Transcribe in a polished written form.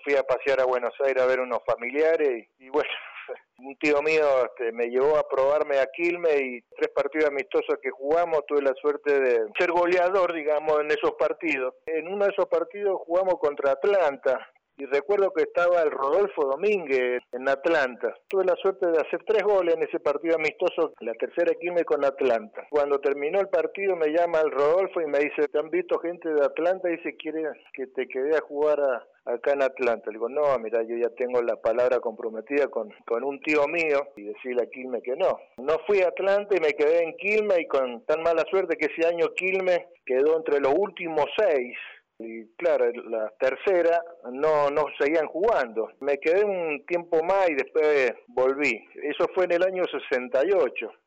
fui a pasear a Buenos Aires a ver unos familiares y bueno, un tío mío me llevó a probarme a Quilmes y 3 partidos amistosos que jugamos, tuve la suerte de ser goleador, digamos, en esos partidos. En uno de esos partidos jugamos contra Atlanta. Y recuerdo que estaba el Rodolfo Domínguez en Atlanta. Tuve la suerte de hacer 3 goles en ese partido amistoso, la tercera Quilmes con Atlanta. Cuando terminó el partido me llama el Rodolfo y me dice, ¿te han visto gente de Atlanta? Y dice, ¿quiere que te quede a jugar acá en Atlanta? Le digo, no, mira, yo ya tengo la palabra comprometida con un tío mío y decirle a Quilmes que no. No fui a Atlanta y me quedé en Quilmes y con tan mala suerte que ese año Quilmes quedó entre los últimos 6. Y claro, la tercera no seguían jugando. Me quedé un tiempo más y después volví. Eso fue en el año 68.